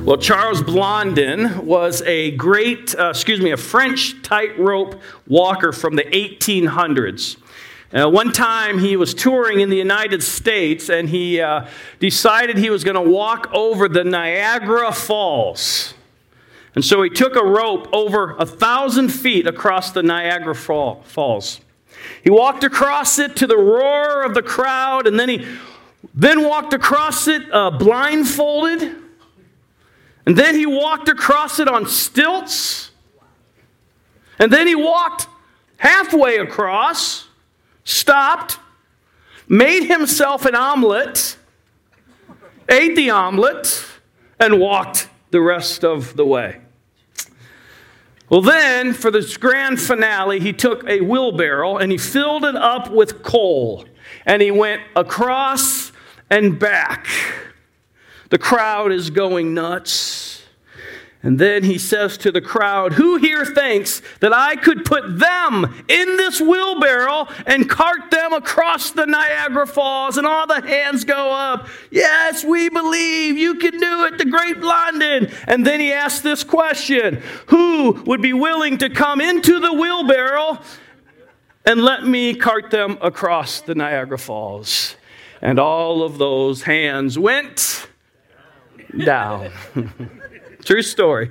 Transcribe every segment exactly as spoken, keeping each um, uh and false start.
Well, Charles Blondin was a great, uh, excuse me, a French tightrope walker from the eighteen hundreds. Uh, one time he was touring in the United States and he uh, decided he was going to walk over the Niagara Falls. And so he took a rope over a thousand feet across the Niagara Fall, Falls. He walked across it to the roar of the crowd, and then he then walked across it uh, blindfolded. And then he walked across it on stilts. And then he walked halfway across, stopped, made himself an omelet, ate the omelet, and walked the rest of the way. Well, then, for this grand finale, he took a wheelbarrow and he filled it up with coal. And he went across and back. The crowd is going nuts. And then he says to the crowd, "Who here thinks that I could put them in this wheelbarrow and cart them across the Niagara Falls?" And all the hands go up. "Yes, we believe you can do it, the great Blondin." And then he asks this question: "Who would be willing to come into the wheelbarrow and let me cart them across the Niagara Falls?" And all of those hands went down. True story.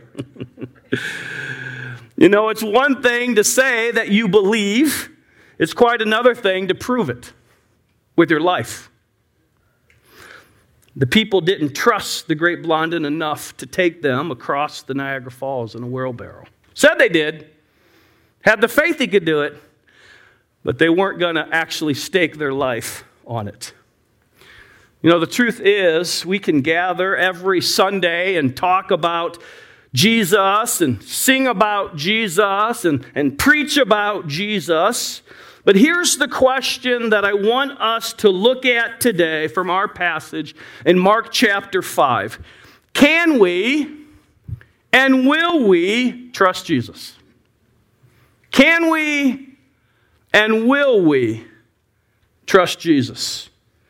You know, it's one thing to say that you believe. It's quite another thing to prove it with your life. The people didn't trust the great Blondin enough to take them across the Niagara Falls in a wheelbarrow. Said they did. Had the faith he could do it. But they weren't going to actually stake their life on it. You know, the truth is, we can gather every Sunday and talk about Jesus and sing about Jesus and, and preach about Jesus. But here's the question that I want us to look at today from our passage in Mark chapter five. Can we and will we trust Jesus? Can we and will we trust Jesus?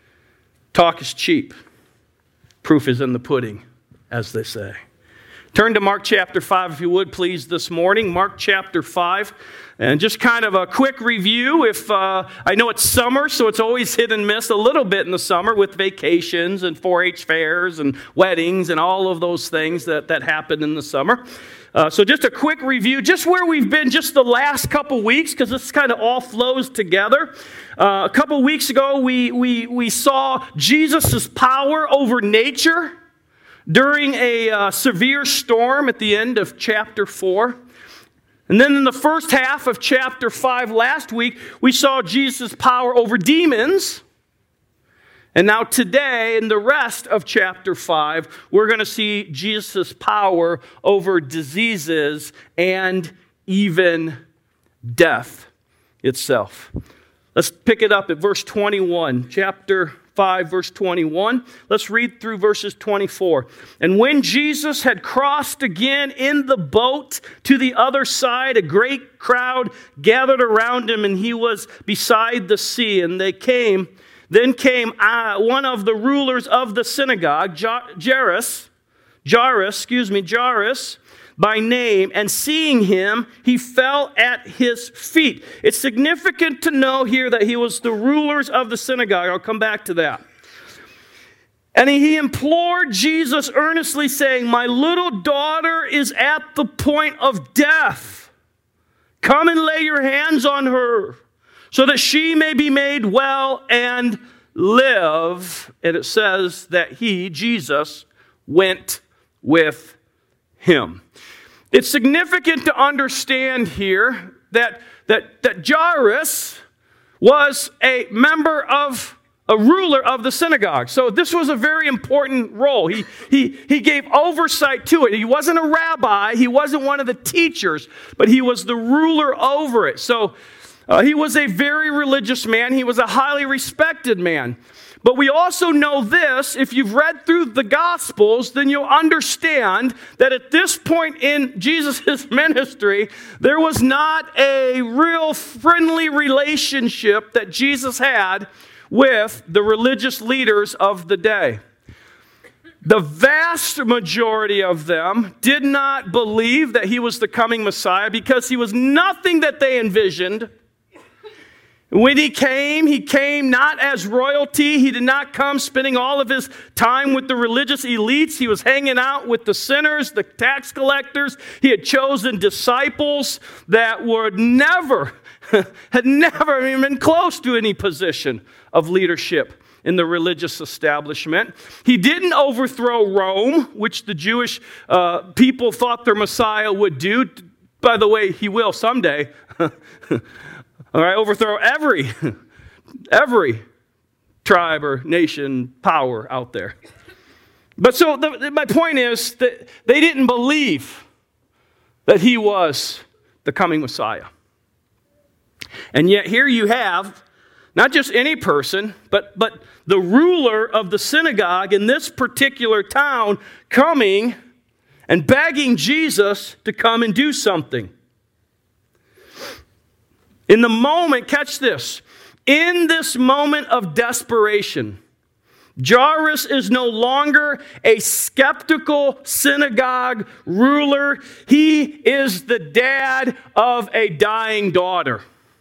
Talk is cheap. Proof is in the pudding, as they say. Turn to Mark chapter five, if you would, please, this morning. Mark chapter five. And just kind of a quick review. If uh, I know it's summer, so it's always hit and miss a little bit in the summer with vacations and four H fairs and weddings and all of those things that, that happen in the summer. Uh, so just a quick review, just where we've been just the last couple weeks, because this kind of all flows together. Uh, a couple weeks ago, we, we, we saw Jesus' power over nature during a uh, severe storm at the end of chapter four. And then in the first half of chapter five last week, we saw Jesus' power over demons. And now today, in the rest of chapter five, we're going to see Jesus' power over diseases and even death itself. Let's pick it up at verse twenty-one, chapter five, verse twenty-one. Let's read through verses twenty-four. "And when Jesus had crossed again in the boat to the other side, a great crowd gathered around him, and he was beside the sea. And they came, then came uh, one of the rulers of the synagogue, Jairus, Jairus, excuse me, Jairus, by name, and seeing him, he fell at his feet." It's significant to know here that he was the rulers of the synagogue. I'll come back to that. "And he implored Jesus earnestly, saying, 'My little daughter is at the point of death. Come and lay your hands on her, so that she may be made well and live.' And it says that he, Jesus, went with him." It's significant to understand here that, that, that Jairus was a member of, a ruler of the synagogue. So this was a very important role. He, he, he gave oversight to it. He wasn't a rabbi. He wasn't one of the teachers, but he was the ruler over it. So uh, he was a very religious man. He was a highly respected man. But we also know this, if you've read through the Gospels, then you'll understand that at this point in Jesus' ministry, there was not a real friendly relationship that Jesus had with the religious leaders of the day. The vast majority of them did not believe that he was the coming Messiah because he was nothing that they envisioned. When he came, he came not as royalty. He did not come spending all of his time with the religious elites. He was hanging out with the sinners, the tax collectors. He had chosen disciples that would never, had never even been close to any position of leadership in the religious establishment. He didn't overthrow Rome, which the Jewish uh, people thought their Messiah would do. By the way, he will someday. All right, overthrow every, every tribe or nation power out there. But so the, my point is that they didn't believe that he was the coming Messiah. And yet here you have not just any person, but, but the ruler of the synagogue in this particular town coming and begging Jesus to come and do something. In the moment, catch this, in this moment of desperation, Jairus is no longer a skeptical synagogue ruler. He is the dad of a dying daughter.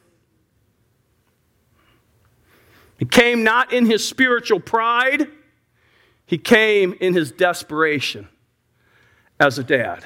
He came not in his spiritual pride. He came in his desperation as a dad.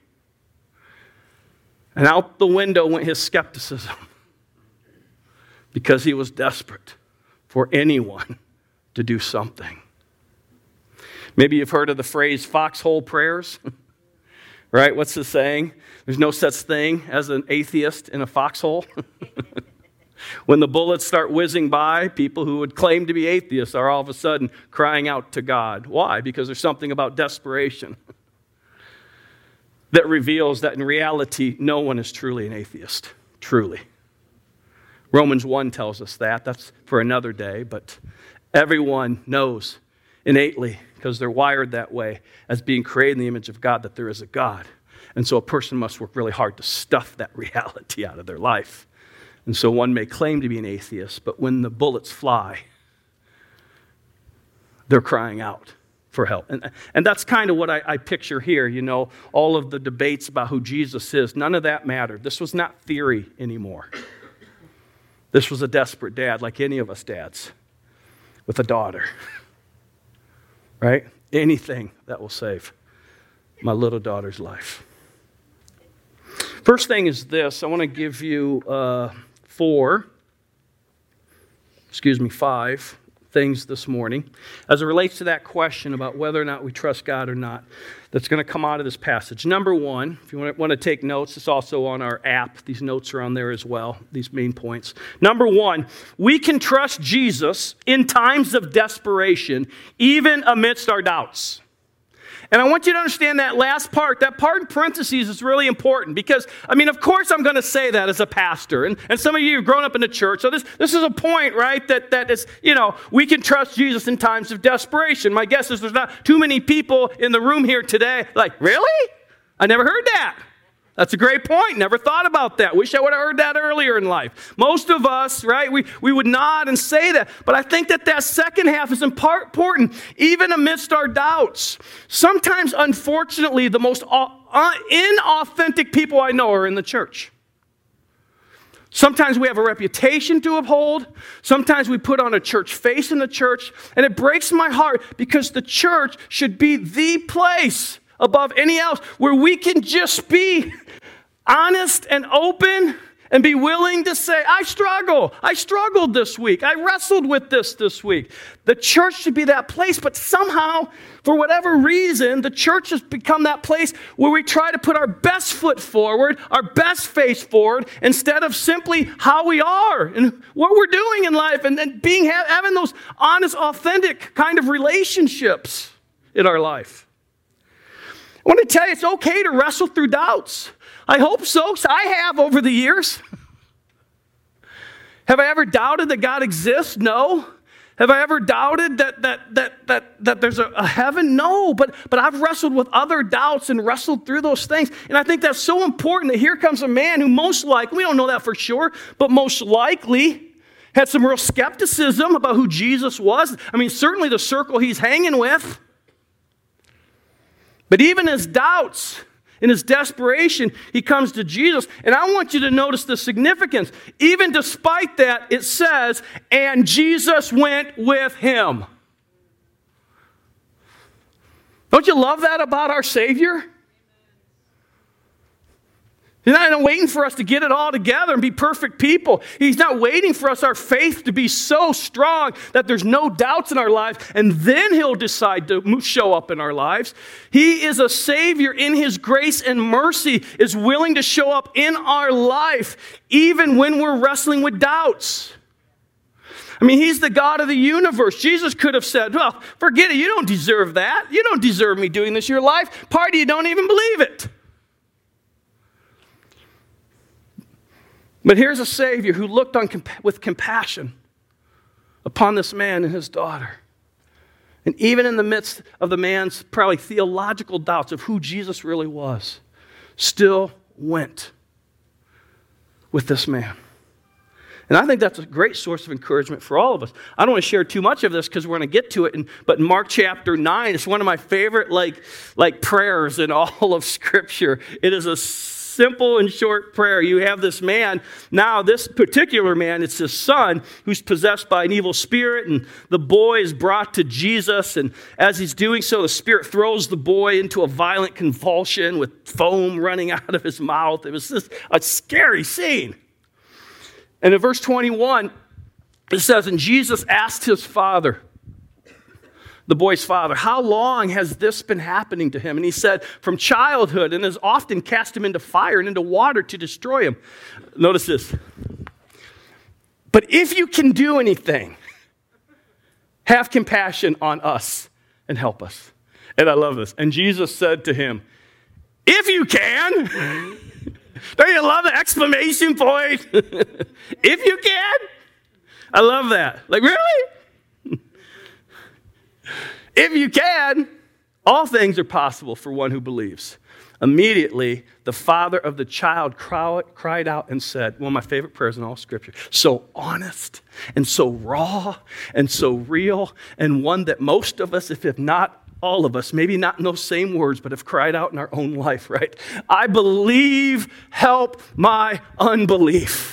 And out the window went his skepticism because he was desperate for anyone to do something. Maybe you've heard of the phrase foxhole prayers, right? What's the saying? There's no such thing as an atheist in a foxhole. When the bullets start whizzing by, people who would claim to be atheists are all of a sudden crying out to God. Why? Because there's something about desperation that reveals that in reality, no one is truly an atheist. Truly. Romans one tells us that. That's for another day, but everyone knows innately, because they're wired that way, as being created in the image of God, that there is a God. And so a person must work really hard to stuff that reality out of their life. And so one may claim to be an atheist, but when the bullets fly, they're crying out for help. And, and that's kind of what I, I picture here, you know, all of the debates about who Jesus is. None of that mattered. This was not theory anymore. This was a desperate dad, like any of us dads, with a daughter. Right? Anything that will save my little daughter's life. First thing is this. I want to give you uh, four, excuse me, five things this morning as it relates to that question about whether or not we trust God or not that's going to come out of this passage. Number one, if you want to take notes, it's also on our app. These notes are on there as well, these main points. Number one, we can trust Jesus in times of desperation, even amidst our doubts. And I want you to understand that last part, that part in parentheses is really important because, I mean, of course I'm going to say that as a pastor. And, and some of you have grown up in the church. So this, this is a point, right, that, that is, you know, we can trust Jesus in times of desperation. My guess is there's not too many people in the room here today like, really? I never heard that. That's a great point. Never thought about that. Wish I would have heard that earlier in life. Most of us, right, we, we would nod and say that. But I think that that second half is important, even amidst our doubts. Sometimes, unfortunately, the most inauthentic people I know are in the church. Sometimes we have a reputation to uphold. Sometimes we put on a church face in the church. And it breaks my heart because the church should be the place above any else where we can just be honest and open and be willing to say, I struggle. I struggled this week. I wrestled with this this week. The church should be that place, but somehow, for whatever reason, the church has become that place where we try to put our best foot forward, our best face forward, instead of simply how we are and what we're doing in life and, and being having those honest, authentic kind of relationships in our life. I want to tell you, it's okay to wrestle through doubts. I hope so, because I have over the years. Have I ever doubted that God exists? No. Have I ever doubted that that that that that there's a, a heaven? No. But but I've wrestled with other doubts and wrestled through those things. And I think that's so important that here comes a man who most likely, we don't know that for sure, but most likely had some real skepticism about who Jesus was. I mean, certainly the circle he's hanging with. But even his doubts, in his desperation, he comes to Jesus. And I want you to notice the significance. Even despite that, it says, and Jesus went with him. Don't you love that about our Savior? He's not waiting for us to get it all together and be perfect people. He's not waiting for us, our faith, to be so strong that there's no doubts in our lives, and then he'll decide to show up in our lives. He is a Savior in his grace and mercy, is willing to show up in our life, even when we're wrestling with doubts. I mean, he's the God of the universe. Jesus could have said, well, forget it. You don't deserve that. You don't deserve me doing this in your life. Part of you don't even believe it. But here's a Savior who looked on comp- with compassion upon this man and his daughter. And even in the midst of the man's probably theological doubts of who Jesus really was, still went with this man. And I think that's a great source of encouragement for all of us. I don't want to share too much of this because we're going to get to it. And, but in Mark chapter nine, it's one of my favorite like, like prayers in all of Scripture. It is a simple and short prayer. You have this man. Now, this particular man, it's his son who's possessed by an evil spirit, and the boy is brought to Jesus. And as he's doing so, the spirit throws the boy into a violent convulsion with foam running out of his mouth. It was just a scary scene. And in verse twenty-one, it says, and Jesus asked his father, the boy's father, how long has this been happening to him? And he said, from childhood, and has often cast him into fire and into water to destroy him. Notice this. But if you can do anything, have compassion on us and help us. And I love this. And Jesus said to him, if you can. Don't you love the exclamation point? If you can. I love that. Like, really? If you can, all things are possible for one who believes. Immediately, the father of the child cried out and said, one of my favorite prayers in all Scripture, so honest and so raw and so real, and one that most of us, if not all of us, maybe not in those same words, but have cried out in our own life, right? I believe, help my unbelief.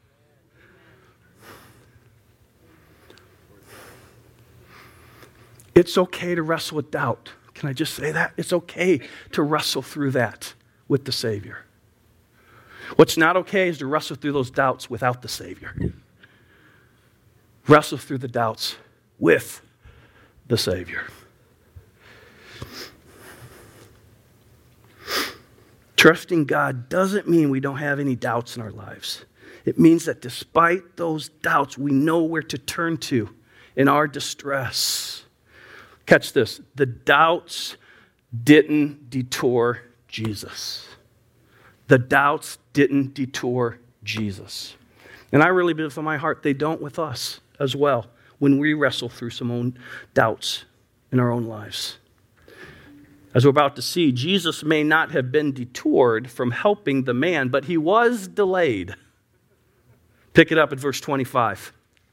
It's okay to wrestle with doubt. Can I just say that? It's okay to wrestle through that with the Savior. What's not okay is to wrestle through those doubts without the Savior. Wrestle through the doubts with the Savior. Trusting God doesn't mean we don't have any doubts in our lives. It means that despite those doubts, we know where to turn to in our distress. Catch this. The doubts didn't detour Jesus. The doubts didn't detour Jesus. And I really believe in my heart they don't with us as well when we wrestle through some own doubts in our own lives. As we're about to see, Jesus may not have been detoured from helping the man, but he was delayed. Pick it up at verse twenty-five.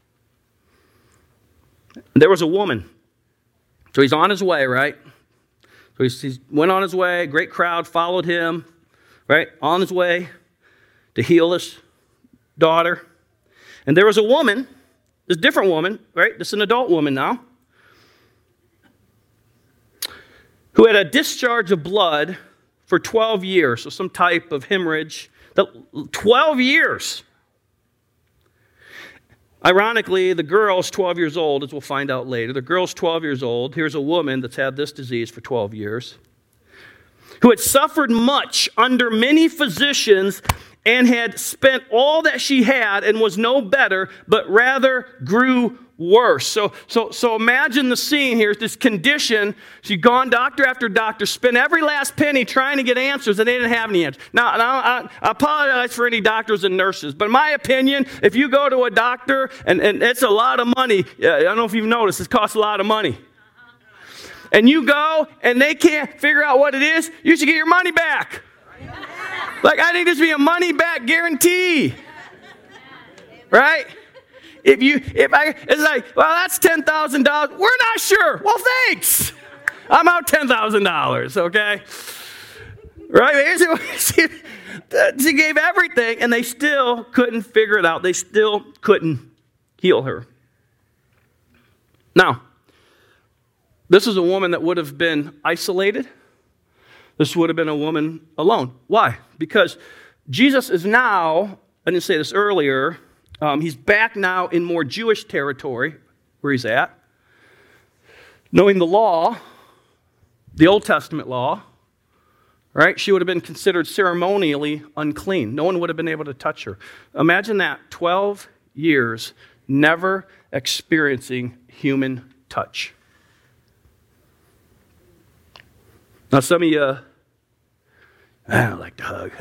There was a woman. So he's on his way, right? So he went on his way. A great crowd followed him, right? On his way to heal his daughter. And there was a woman, this different woman, right? This is an adult woman now, who had a discharge of blood for twelve years. So some type of hemorrhage. twelve years. Ironically, the girl's twelve years old, as we'll find out later. The girl's twelve years old. Here's a woman that's had this disease for twelve years, who had suffered much under many physicians and had spent all that she had and was no better, but rather grew worse. So, so, so imagine the scene here, this condition. She'd gone doctor after doctor, spent every last penny trying to get answers, and they didn't have any answers. Now, now I, I apologize for any doctors and nurses, but in my opinion, if you go to a doctor, and, and it's a lot of money, I don't know if you've noticed, it costs a lot of money. And you go, and they can't figure out what it is, you should get your money back. Like, I think there should be a money back guarantee. Right? If you, if I, it's like, well, that's ten thousand dollars. We're not sure. Well, thanks. I'm out ten thousand dollars, okay? Right? She, she gave everything, and they still couldn't figure it out. They still couldn't heal her. Now, this is a woman that would have been isolated. This would have been a woman alone. Why? Because Jesus is now, I didn't say this earlier, um, he's back now in more Jewish territory where he's at. Knowing the law, the Old Testament law, right? She would have been considered ceremonially unclean. No one would have been able to touch her. Imagine that, twelve years, never experiencing human touch. Now, some of you, I don't like to hug.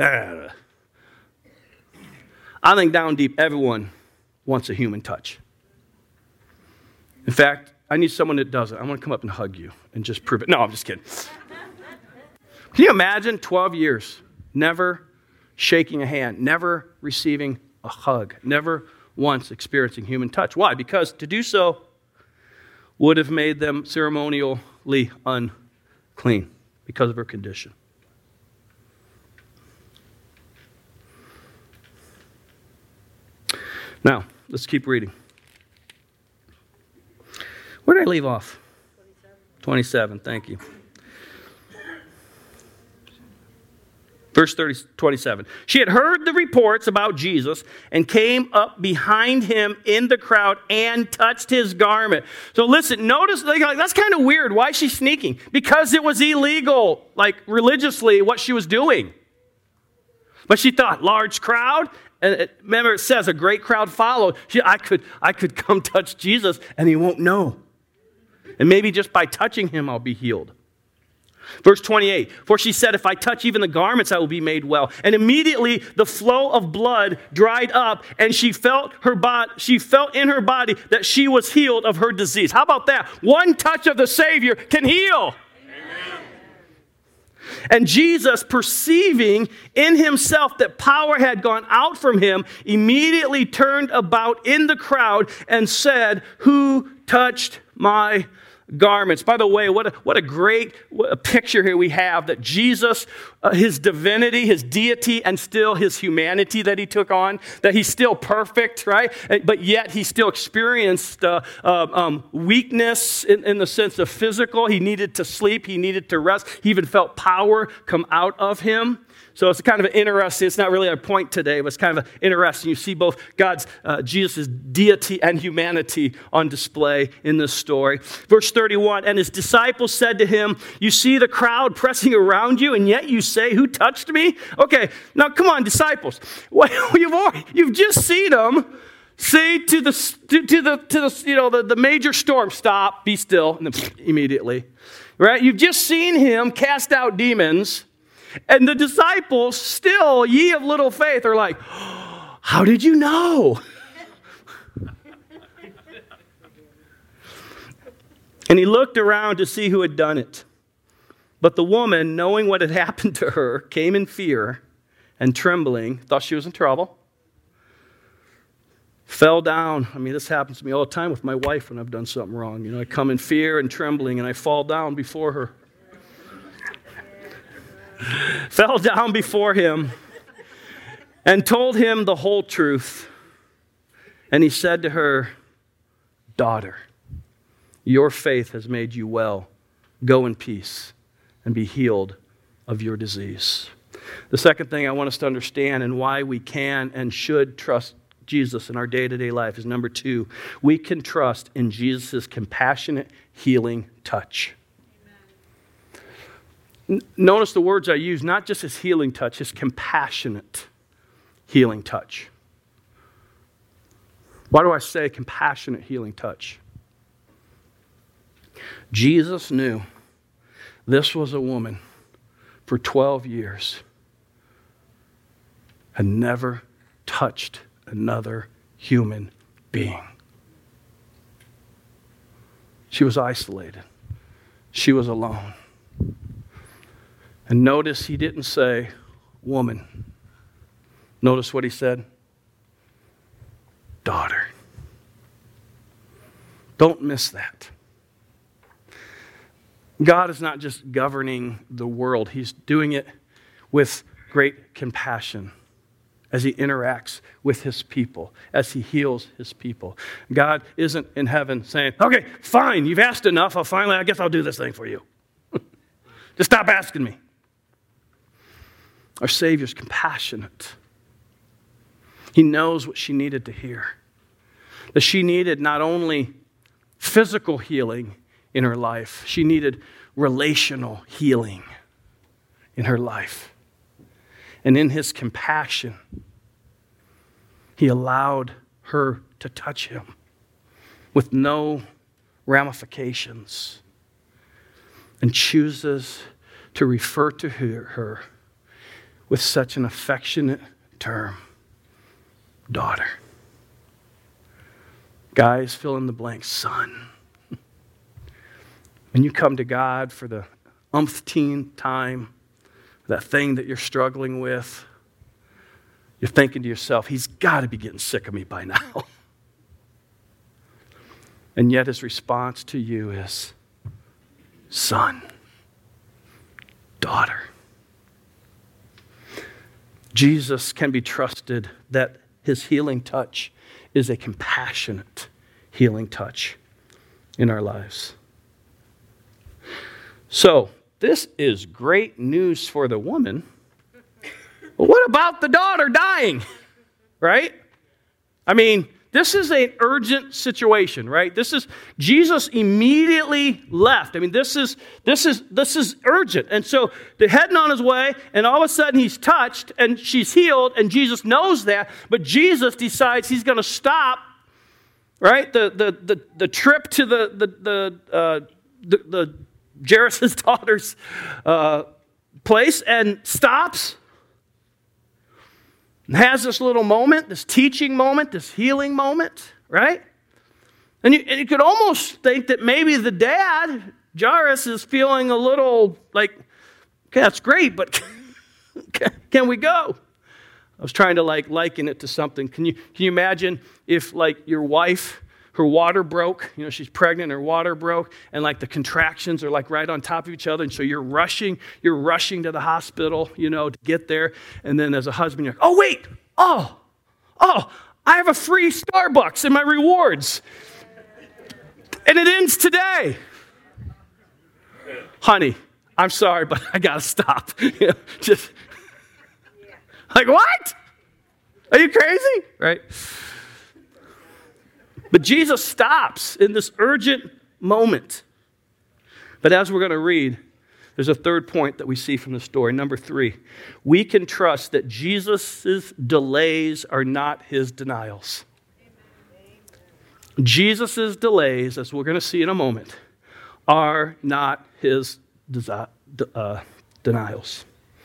I think down deep, everyone wants a human touch. In fact, I need someone that does it. I want to come up and hug you and just prove it. No, I'm just kidding. Can you imagine twelve years, never shaking a hand, never receiving a hug, never once experiencing human touch? Why? Because to do so would have made them ceremonially unclean because of her condition. Now, let's keep reading. Where did I leave off? twenty-seven. twenty-seven, thank you. Verse thirty, twenty-seven. She had heard the reports about Jesus and came up behind him in the crowd and touched his garment. So listen, notice, like, that's kind of weird. Why is she sneaking? Because it was illegal, like religiously, what she was doing. But she thought, large crowd. And it, remember, it says a great crowd followed. She, I could, I could come touch Jesus and he won't know. And maybe just by touching him, I'll be healed. Verse twenty-eight, for she said, if I touch even the garments, I will be made well. And immediately the flow of blood dried up, and she felt her body, she felt in her body that she was healed of her disease. How about that? One touch of the Savior can heal. Amen. And Jesus, perceiving in himself that power had gone out from him, immediately turned about in the crowd and said, who touched my garments? By the way, what a, what a great what a picture here we have that Jesus, uh, his divinity, his deity, and still his humanity that he took on, that he's still perfect, right? But yet he still experienced uh, uh, um, weakness in, in the sense of physical. He needed to sleep. He needed to rest. He even felt power come out of him. So it's kind of an interesting, it's not really a point today, but it's kind of interesting. You see both God's, uh, Jesus' deity and humanity on display in this story. Verse thirty-one, and his disciples said to him, you see the crowd pressing around you, and yet you say, who touched me? Okay, now come on, disciples. Well, you've, already, you've just seen them say to the, to, to the, to the, you know, the, the major storm, stop, be still, and then immediately, right? You've just seen him cast out demons. And the disciples, still, ye of little faith, are like, oh, how did you know? And he looked around to see who had done it. But the woman, knowing what had happened to her, came in fear and trembling, thought she was in trouble, fell down. I mean, this happens to me all the time with my wife when I've done something wrong. You know, I come in fear and trembling, and I fall down before her. Fell down before him and told him the whole truth. And he said to her, daughter, your faith has made you well. Go in peace and be healed of your disease. The second thing I want us to understand and why we can and should trust Jesus in our day-to-day life is number two, we can trust in Jesus' compassionate, healing touch. Notice the words I use, not just his healing touch, his compassionate healing touch. Why do I say compassionate healing touch? Jesus knew this was a woman for twelve years had never touched another human being. She was isolated. She was alone. And notice he didn't say, woman. Notice what he said? Daughter. Don't miss that. God is not just governing the world. He's doing it with great compassion as he interacts with his people, as he heals his people. God isn't in heaven saying, okay, fine, you've asked enough. I'll finally, I guess I'll do this thing for you. Just stop asking me. Our Savior's compassionate. He knows what she needed to hear. That she needed not only physical healing in her life, she needed relational healing in her life. And in his compassion, he allowed her to touch him with no ramifications and chooses to refer to her, her with such an affectionate term, daughter. Guys, fill in the blank, son. When you come to God for the umpteenth time, that thing that you're struggling with, you're thinking to yourself, he's got to be getting sick of me by now. And yet his response to you is, son, daughter. Jesus can be trusted that his healing touch is a compassionate healing touch in our lives. So, this is great news for the woman. But what about the daughter dying? Right? I mean, this is an urgent situation, right? This is Jesus immediately left. I mean, this is this is this is urgent. And so they're heading on his way, and all of a sudden he's touched and she's healed, and Jesus knows that, but Jesus decides he's going to stop, right? The the the the trip to the the the uh, the, the Jairus' daughter's uh, place, and stops and has this little moment, this teaching moment, this healing moment, right? And you, and you could almost think that maybe the dad, Jairus, is feeling a little like, okay, that's great, but can we go? I was trying to like liken it to something. Can you can you imagine if like your wife, her water broke, you know, she's pregnant, her water broke, and like the contractions are like right on top of each other, and so you're rushing, you're rushing to the hospital, you know, to get there, and then as a husband, you're like, oh, wait, oh, oh, I have a free Starbucks in my rewards, and it ends today. Honey, I'm sorry, but I gotta stop. You know, just, like, what? Are you crazy? Right? But Jesus stops in this urgent moment. But as we're going to read, there's a third point that we see from the story. Number three, we can trust that Jesus' delays are not his denials. Jesus' delays, as we're going to see in a moment, are not his desi- uh, denials.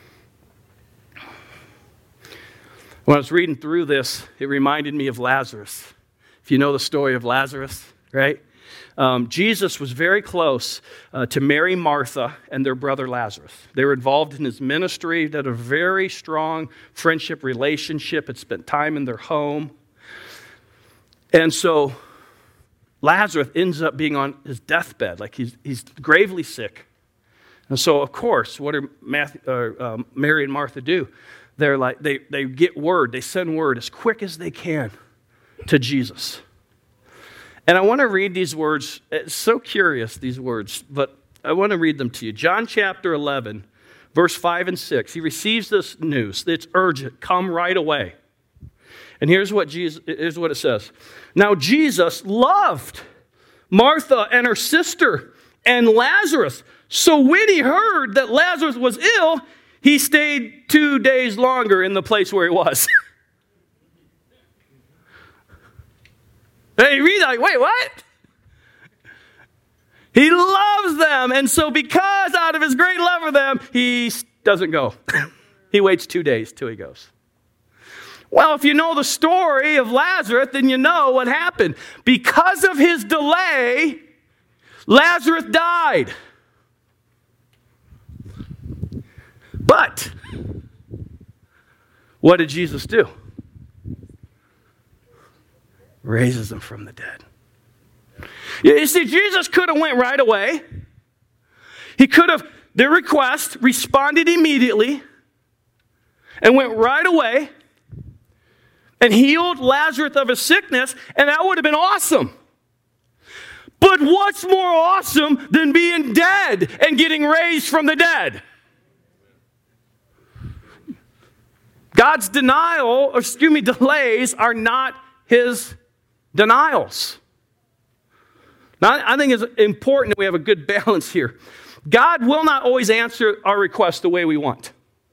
When I was reading through this, it reminded me of Lazarus. If you know the story of Lazarus, right? Um, Jesus was very close uh, to Mary, Martha, and their brother Lazarus. They were involved in his ministry. They had a very strong friendship relationship. Had spent time in their home. And so Lazarus ends up being on his deathbed, like he's, he's gravely sick. And so, of course, what do Matthew, uh, um, Mary and Martha do? They're like, they, they get word, they send word as quick as they can to Jesus. And I want to read these words. It's so curious, these words, but I want to read them to you. John chapter eleven, verse five and six. He receives this news. It's urgent. Come right away. And here's what Jesus, here's what it says. Now Jesus loved Martha and her sister and Lazarus. So when he heard that Lazarus was ill, he stayed two days longer in the place where he was. And you read that, like, wait, what? He loves them. And so because out of his great love for them, he doesn't go. He waits two days till he goes. Well, if you know the story of Lazarus, then you know what happened. Because of his delay, Lazarus died. But what did Jesus do? Raises him from the dead. You see, Jesus could have went right away. He could have, their request, responded immediately and went right away and healed Lazarus of his sickness, and that would have been awesome. But what's more awesome than being dead and getting raised from the dead? God's denial, or excuse me, delays are not his denials. Now, I think it's important that we have a good balance here. God will not always answer our requests the way we want.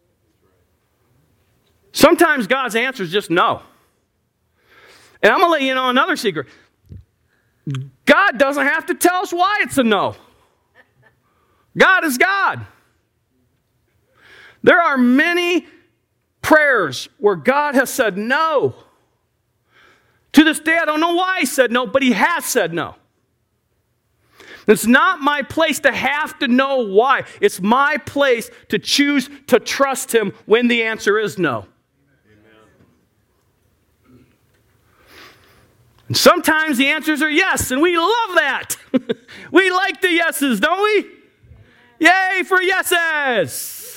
Sometimes God's answer is just no. And I'm going to let you know another secret. God doesn't have to tell us why it's a no. God is God. There are many prayers where God has said no. To this day, I don't know why he said no, but he has said no. It's not my place to have to know why. It's my place to choose to trust him when the answer is no. Amen. And sometimes the answers are yes, and we love that. We like the yeses, don't we? Yay for yeses.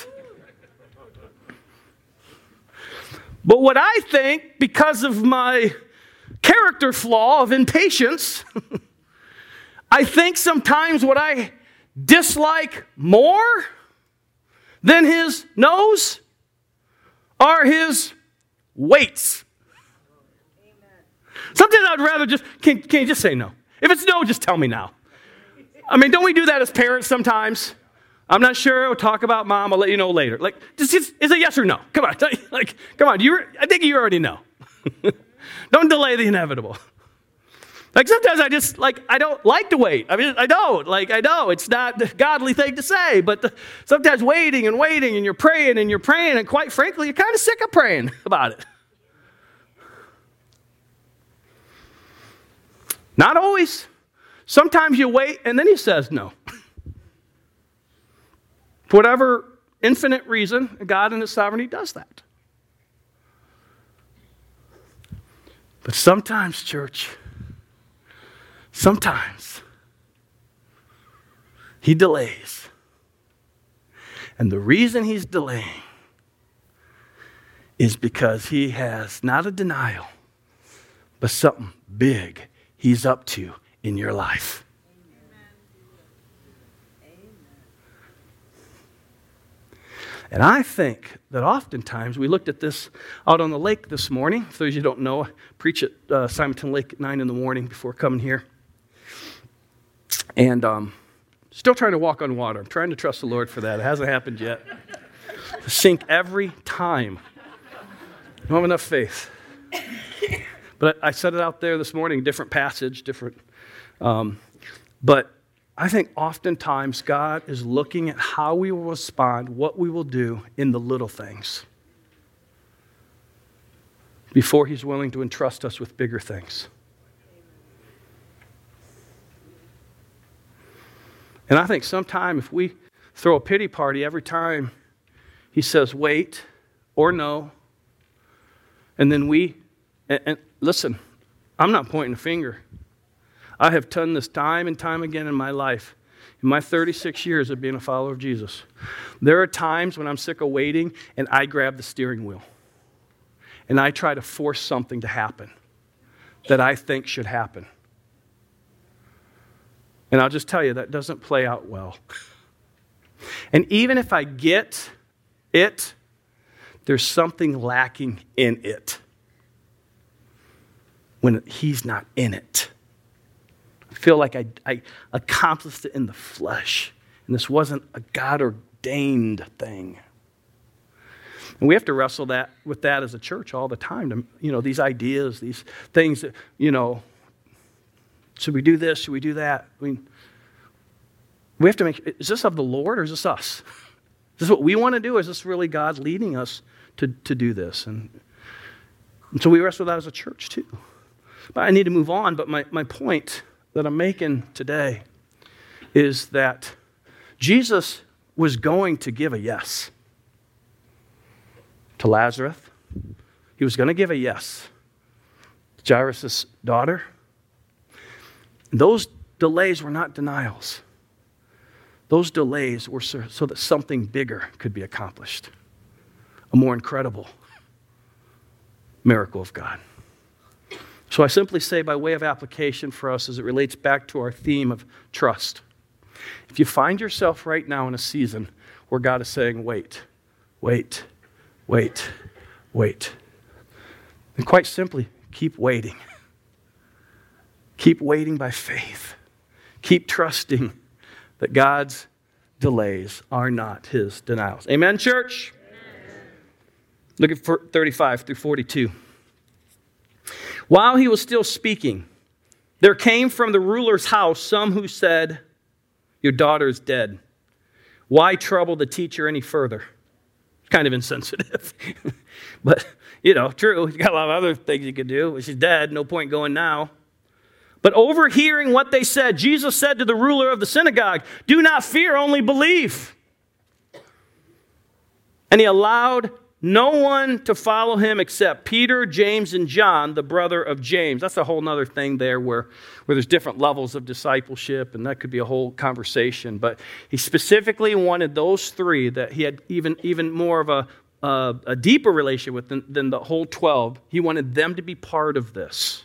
But what I think, because of my character flaw of impatience, I think sometimes what I dislike more than his no's are his waits. Sometimes I'd rather just, can, can you just say no? If it's no, just tell me now. I mean, don't we do that as parents sometimes? I'm not sure. We'll talk about mom. I'll let you know later. Like, just, just is it yes or no? Come on. Like, come on. You, I think you already know. Don't delay the inevitable. Like sometimes I just, like, I don't like to wait. I mean, I don't. Like, I know it's not a godly thing to say, but the, sometimes waiting and waiting and you're praying and you're praying and quite frankly, you're kind of sick of praying about it. Not always. Sometimes you wait and then he says no. For whatever infinite reason, God in his sovereignty does that. But sometimes, church, sometimes he delays. And the reason he's delaying is because he has not a denial, but something big he's up to in your life. And I think that oftentimes, we looked at this out on the lake this morning. For those of you who don't know, I preach at uh, Simonton Lake at nine in the morning before coming here. And um, still trying to walk on water. I'm trying to trust the Lord for that. It hasn't happened yet. Sink every time. I don't have enough faith. But I, I said it out there this morning, different passage, different. Um, but I think oftentimes God is looking at how we will respond, what we will do in the little things before he's willing to entrust us with bigger things. And I think sometime if we throw a pity party every time he says wait or no, and then we, and, and listen, I'm not pointing a finger. I have done this time and time again in my life, in my thirty-six years of being a follower of Jesus. There are times when I'm sick of waiting and I grab the steering wheel and I try to force something to happen that I think should happen. And I'll just tell you, that doesn't play out well. And even if I get it, there's something lacking in it when he's not in it. Feel like I, I accomplished it in the flesh. And this wasn't a God-ordained thing. And we have to wrestle that with that as a church all the time. To, you know, these ideas, these things that, you know, should we do this? Should we do that? I mean, we have to make, is this of the Lord or is this us? Is this what we want to do? Or is this really God leading us to, to do this? And, and so we wrestle with that as a church too. But I need to move on. But my, my point that I'm making today is that Jesus was going to give a yes to Lazarus. He was going to give a yes to Jairus' daughter. Those delays were not denials. Those delays were so, so that something bigger could be accomplished. A more incredible miracle of God. So I simply say, by way of application for us as it relates back to our theme of trust, if you find yourself right now in a season where God is saying, wait, wait, wait, wait, then quite simply, keep waiting. Keep waiting by faith. Keep trusting that God's delays are not his denials. Amen, church? Amen. Look at thirty-five through forty-two. While he was still speaking, there came from the ruler's house some who said, your daughter is dead. Why trouble the teacher any further? Kind of insensitive. But, you know, true. He's got a lot of other things he could do. She's dead. No point going now. But overhearing what they said, Jesus said to the ruler of the synagogue, do not fear, only believe. And he allowed no one to follow him except Peter, James, and John, the brother of James. That's a whole other thing there where, where there's different levels of discipleship, and that could be a whole conversation. But he specifically wanted those three that he had even, even more of a, uh, a deeper relationship with than, than the whole twelve. He wanted them to be part of this.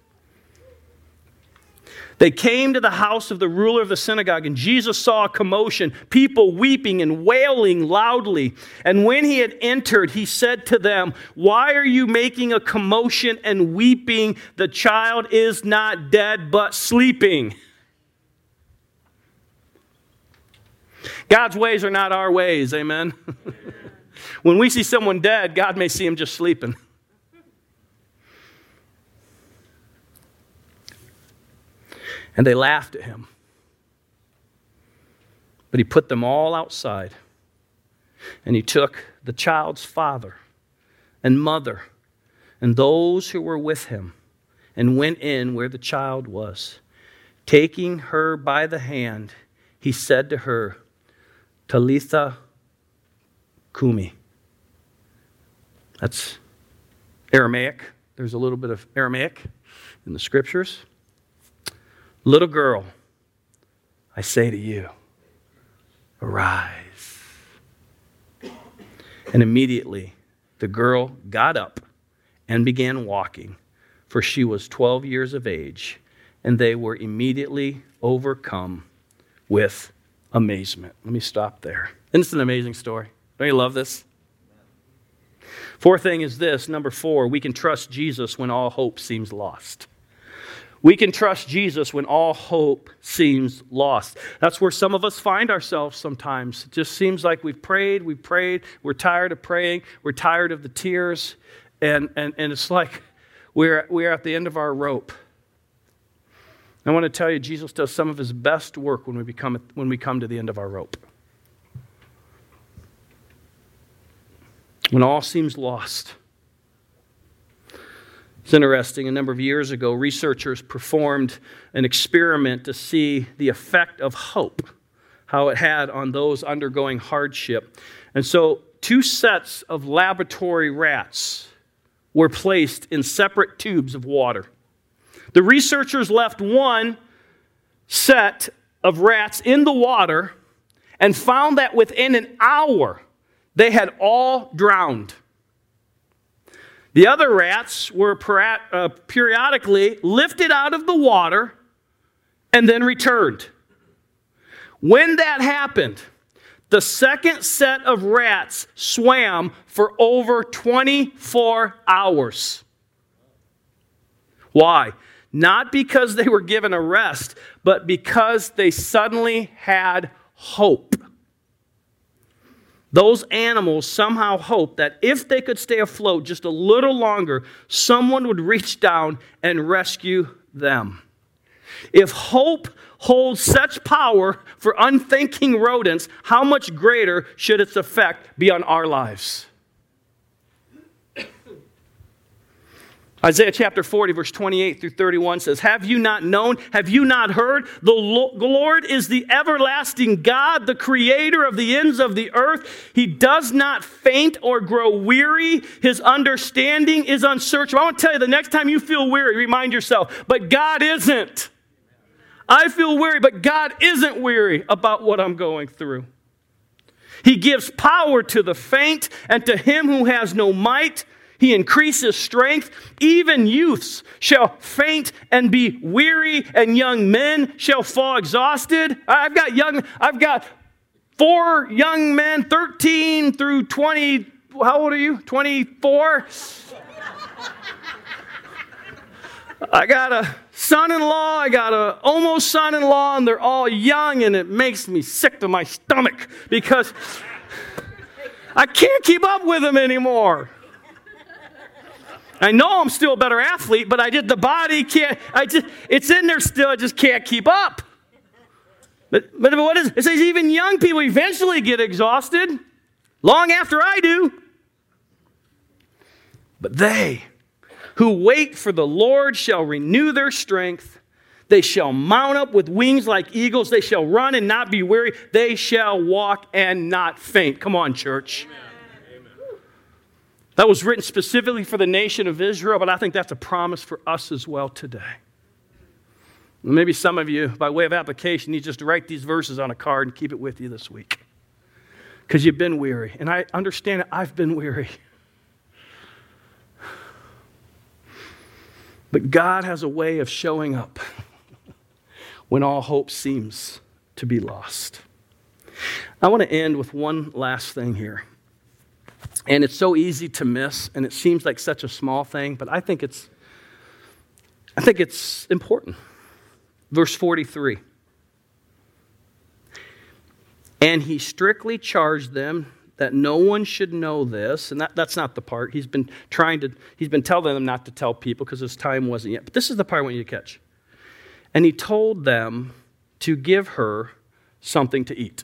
They came to the house of the ruler of the synagogue, and Jesus saw a commotion, people weeping and wailing loudly. And when he had entered, he said to them, why are you making a commotion and weeping? The child is not dead, but sleeping. God's ways are not our ways, amen? When we see someone dead, God may see him just sleeping. And they laughed at him. But he put them all outside. And he took the child's father and mother and those who were with him and went in where the child was. Taking her by the hand, he said to her, Talitha Kumi. That's Aramaic. There's a little bit of Aramaic in the scriptures. Little girl, I say to you, arise. And immediately the girl got up and began walking, for she was twelve years of age, and they were immediately overcome with amazement. Let me stop there. Isn't this an amazing story? Don't you love this? Fourth thing is this, number four, we can trust Jesus when all hope seems lost. We can trust Jesus when all hope seems lost. That's where some of us find ourselves sometimes. It just seems like we've prayed, we've prayed, we're tired of praying, we're tired of the tears, and, and, and it's like we're, we're at the end of our rope. I want to tell you, Jesus does some of his best work when we, become, when we come to the end of our rope. When all seems lost. It's interesting, a number of years ago, researchers performed an experiment to see the effect of hope, how it had on those undergoing hardship. And so two sets of laboratory rats were placed in separate tubes of water. The researchers left one set of rats in the water and found that within an hour, they had all drowned. The other rats were uh, periodically lifted out of the water and then returned. When that happened, the second set of rats swam for over twenty-four hours. Why? Not because they were given a rest, but because they suddenly had hope. Those animals somehow hoped that if they could stay afloat just a little longer, someone would reach down and rescue them. If hope holds such power for unthinking rodents, how much greater should its effect be on our lives? Isaiah chapter forty, verse twenty-eight through thirty-one says, have you not known? Have you not heard? The Lord is the everlasting God, the creator of the ends of the earth. He does not faint or grow weary. His understanding is unsearchable. I want to tell you, the next time you feel weary, remind yourself, but God isn't. I feel weary, but God isn't weary about what I'm going through. He gives power to the faint, and to him who has no might, he increases strength. Even youths shall faint and be weary, and young men shall fall exhausted. I've got young, I've got four young men, thirteen through twenty. How old are you? twenty-four? I got a son-in-law, I got a almost son-in-law, and they're all young, and it makes me sick to my stomach because I can't keep up with them anymore. I know I'm still a better athlete, but I did the body can't. I just it's in there still. I just can't keep up. But but what is it? Says even young people eventually get exhausted, long after I do. But they who wait for the Lord shall renew their strength. They shall mount up with wings like eagles. They shall run and not be weary. They shall walk and not faint. Come on, church. Amen. That was written specifically for the nation of Israel, but I think that's a promise for us as well today. Maybe some of you, by way of application, need just to write these verses on a card and keep it with you this week. Because you've been weary. And I understand it. I've been weary. But God has a way of showing up when all hope seems to be lost. I want to end with one last thing here. And it's so easy to miss, and it seems like such a small thing, but I think it's I think it's important. Verse forty-three. And he strictly charged them that no one should know this, and that, that's not the part. He's been trying to, he's been telling them not to tell people because his time wasn't yet. But this is the part I want you to catch. And he told them to give her something to eat.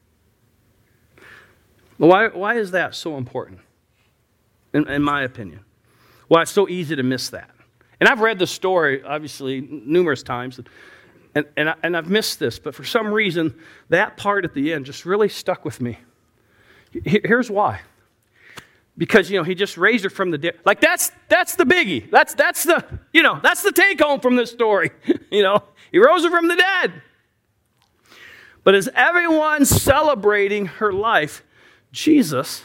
Why, why is that so important, in, in my opinion? Why it's so easy to miss that. And I've read the story, obviously, numerous times, and, and, I, and I've missed this, but for some reason, that part at the end just really stuck with me. Here's why. Because, you know, he just raised her from the dead. Like, that's that's the biggie. That's, that's the, you know, that's the take-home from this story. You know, he rose her from the dead. But as everyone's celebrating her life, Jesus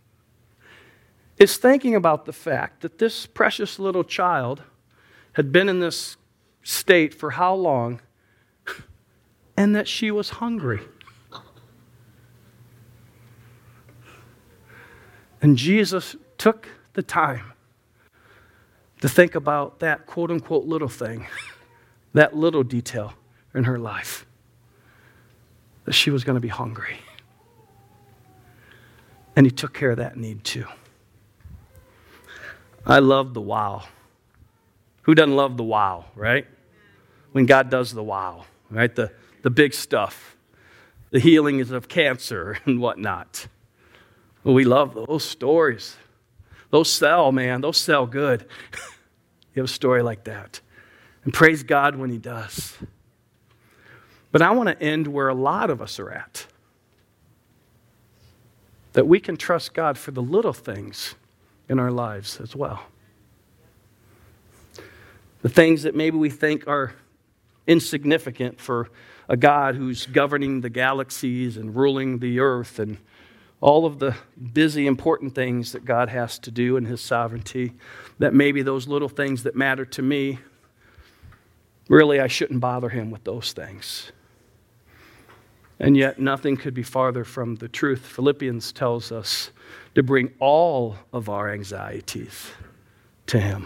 is thinking about the fact that this precious little child had been in this state for how long, and that she was hungry. And Jesus took the time to think about that quote-unquote little thing, that little detail in her life, that she was going to be hungry. And he took care of that need too. I love the wow. Who doesn't love the wow, right? When God does the wow, right? The, the big stuff. The healings of cancer and whatnot. Well, we love those stories. Those sell, man. Those sell good. You have a story like that. And praise God when he does. But I want to end where a lot of us are at. That we can trust God for the little things in our lives as well. The things that maybe we think are insignificant for a God who's governing the galaxies and ruling the earth and all of the busy, important things that God has to do in his sovereignty, that maybe those little things that matter to me, really I shouldn't bother him with those things. And yet nothing could be farther from the truth. Philippians tells us to bring all of our anxieties to him.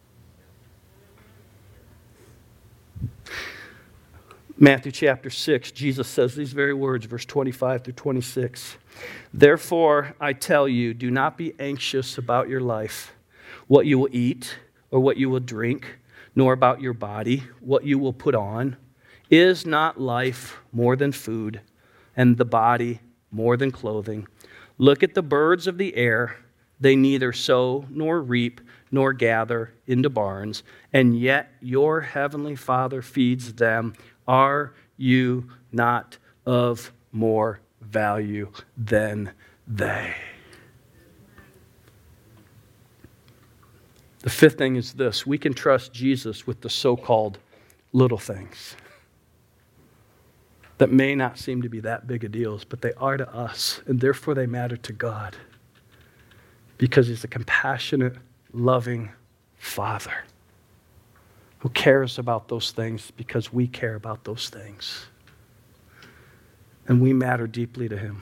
Matthew chapter six, Jesus says these very words, verse twenty-five through twenty-six. Therefore, I tell you, do not be anxious about your life, what you will eat or what you will drink, nor about your body, what you will put on. Is not life more than food, and the body more than clothing? Look at the birds of the air. They neither sow nor reap nor gather into barns, and yet your heavenly Father feeds them. Are you not of more value than they? The fifth thing is this. We can trust Jesus with the so-called little things. that may not seem to be that big a deal, but they are to us, and therefore they matter to God because he's a compassionate, loving Father who cares about those things because we care about those things. And we matter deeply to him.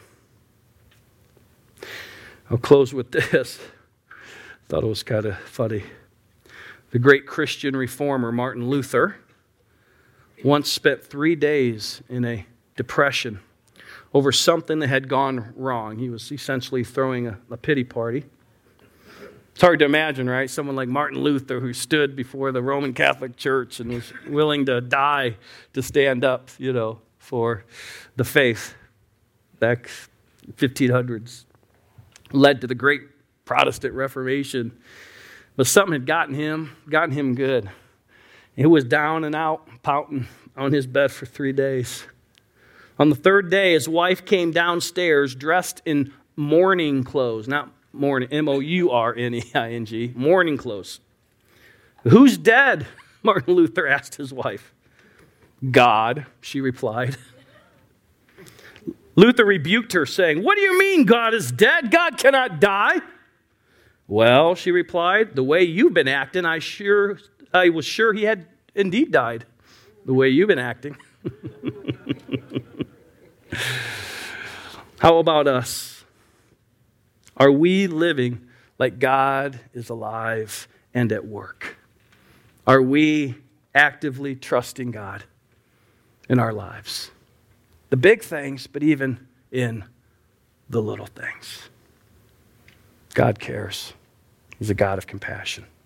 I'll close with this. Thought it was kind of funny. The great Christian reformer Martin Luther once spent three days in a depression over something that had gone wrong. He was essentially throwing a, a pity party. It's hard to imagine, right? Someone like Martin Luther who stood before the Roman Catholic Church and was willing to die to stand up, you know, for the faith back fifteen hundreds. Led to the great Protestant Reformation. But something had gotten him, gotten him good. He was down and out, pouting on his bed for three days. On the third day, his wife came downstairs dressed in mourning clothes, not mourning, M O U R N E I N G, mourning clothes. Who's dead? Martin Luther asked his wife. God, she replied. Luther rebuked her, saying, what do you mean God is dead? God cannot die. Well, she replied, the way you've been acting, I sure, I was sure he had indeed died. The way you've been acting. How about us? Are we living like God is alive and at work? Are we actively trusting God in our lives? The big things, but even in the little things. God cares. He's a God of compassion.